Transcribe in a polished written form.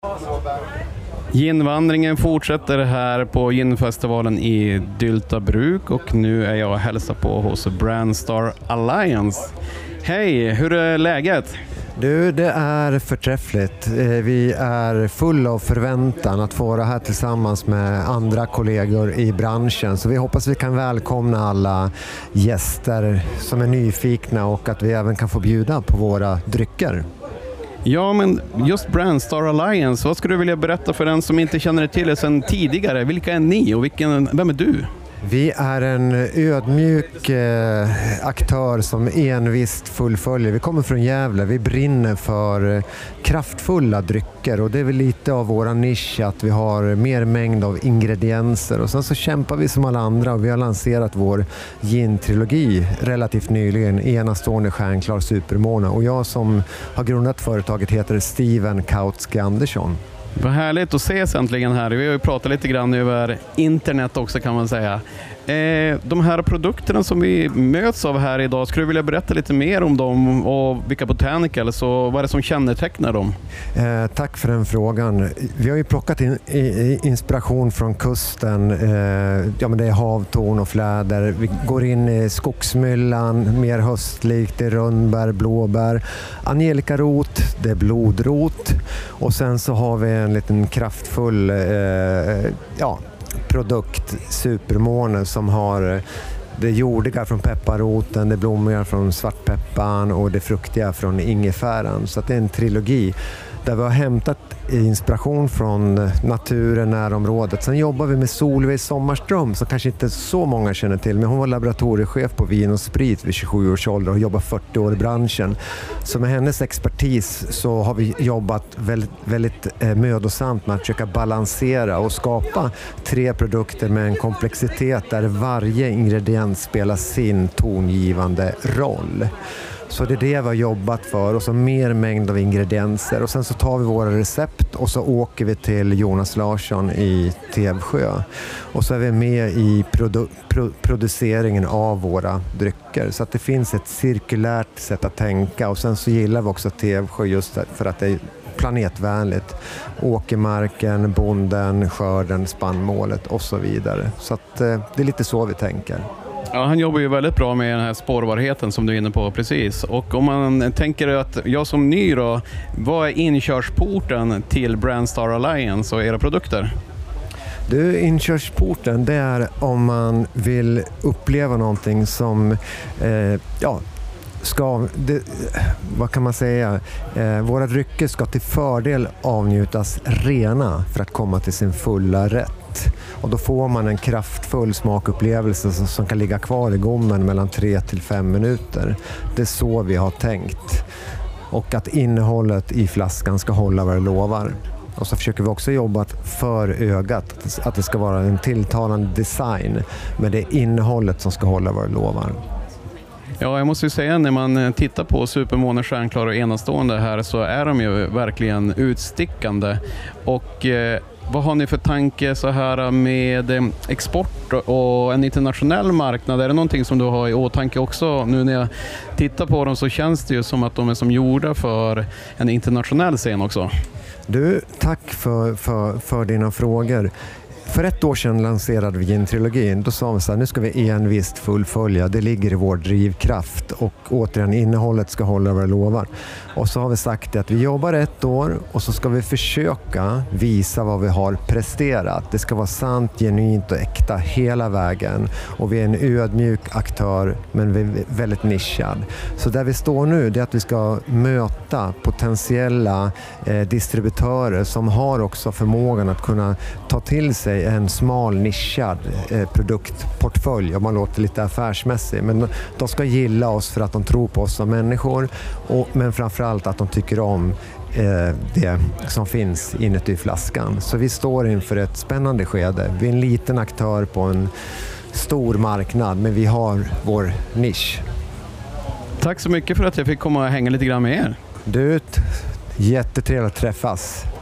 Ginvandringen fortsätter här på ginfestivalen i Dyltabruk och nu är jag och hälsar på hos Brandstar Alliance. Hej, hur är läget? Du, det är förträffligt. Vi är fulla av förväntan att få vara här tillsammans med andra kollegor i branschen. Så vi hoppas vi kan välkomna alla gäster som är nyfikna och att vi även kan få bjuda på våra drycker. Ja, men just Brandstar Alliance, vad skulle du vilja berätta för den som inte känner till det sedan tidigare? Vilka är ni och vem är du? Vi är en ödmjuk aktör som envist fullföljer. Vi kommer från Gävle, vi brinner för kraftfulla drycker och det är väl lite av våra nisch att vi har mer mängd av ingredienser och sen så kämpar vi som alla andra och vi har lanserat vår gin-trilogi relativt nyligen, enastående stjärnklar supermåne, och jag som har grundat företaget heter Steven Kautsky Andersson. Vad härligt att ses äntligen här. Vi har ju pratat lite grann över internet också kan man säga. De här produkterna som vi möts av här idag, skulle du vilja berätta lite mer om dem och vilka botanicals och vad är det som kännetecknar dem? Tack för den frågan. Vi har ju plockat inspiration från kusten. Ja, men det är havtorn och fläder. Vi går in i skogsmyllan, mer höstlikt, det är rönnbär, blåbär, angelikarot, det är blodrot och sen så har vi en liten kraftfull produkt, supermåne, som har det jordiga från pepparroten, det blommiga från svartpepparn och det fruktiga från ingefäran. Så att det är en trilogi där vi har hämtat inspiration från naturen, närområdet. Sen jobbar vi med Solveig Sommarström som kanske inte så många känner till, men hon var laboratoriechef på Vin och Sprit vid 27 års ålder och jobbar 40 år i branschen. Så med hennes expertis så har vi jobbat väldigt mödosamt med att försöka balansera och skapa 3 produkter med en komplexitet där varje ingrediens spelar sin tongivande roll. Så det är det vi har jobbat för, och så mer mängd av ingredienser. Och sen så tar vi våra recept och så åker vi till Jonas Larsson i Tevsjö. Och så är vi med i produceringen av våra drycker. Så att det finns ett cirkulärt sätt att tänka. Och sen så gillar vi också Tevsjö just för att det är planetvänligt. Åkermarken, bonden, skörden, spannmålet och så vidare. Så att det är lite så vi tänker. Ja, han jobbar ju väldigt bra med den här spårbarheten som du är inne på precis. Och om man tänker att jag som ny då, vad är inkörsporten till Brandstar Alliance och era produkter? Du, inkörsporten, det är om man vill uppleva någonting som, vad kan man säga? Våra drycker ska till fördel avnjutas rena för att komma till sin fulla rätt. Och då får man en kraftfull smakupplevelse som kan ligga kvar i gommen mellan 3 till 5 minuter. Det är så vi har tänkt. Och att innehållet i flaskan ska hålla vad det lovar. Och så försöker vi också jobba för ögat, att det ska vara en tilltalande design, men det är innehållet som ska hålla vad det lovar. Ja, jag måste ju säga, när man tittar på supermåne, stjärnklar och enastående här, så är de ju verkligen utstickande. Och vad har ni för tanke så här med export och en internationell marknad? Är det någonting som du har i åtanke också? Nu när jag tittar på dem så känns det ju som att de är som gjorda för en internationell scen också. Du, tack för dina frågor. För 1 år sedan lanserade vi gin-trilogin. Då sa vi så här, nu ska vi envist fullfölja. Det ligger i vår drivkraft och återigen innehållet ska hålla vad det lovar. Och så har vi sagt att vi jobbar 1 år och så ska vi försöka visa vad vi har presterat. Det ska vara sant, genuint och äkta hela vägen. Och vi är en ödmjuk aktör, men vi är väldigt nischad. Så där vi står nu, det är att vi ska möta potentiella distributörer som har också förmågan att kunna ta till sig en smal nischad produktportfölj, om man låter lite affärsmässig, men de ska gilla oss för att de tror på oss som människor, men framförallt att de tycker om det som finns inuti flaskan. Så vi står inför ett spännande skede. Vi är en liten aktör på en stor marknad, men vi har vår nisch. Tack så mycket för att jag fick komma och hänga lite grann med er. Du, jättetrevligt att träffas.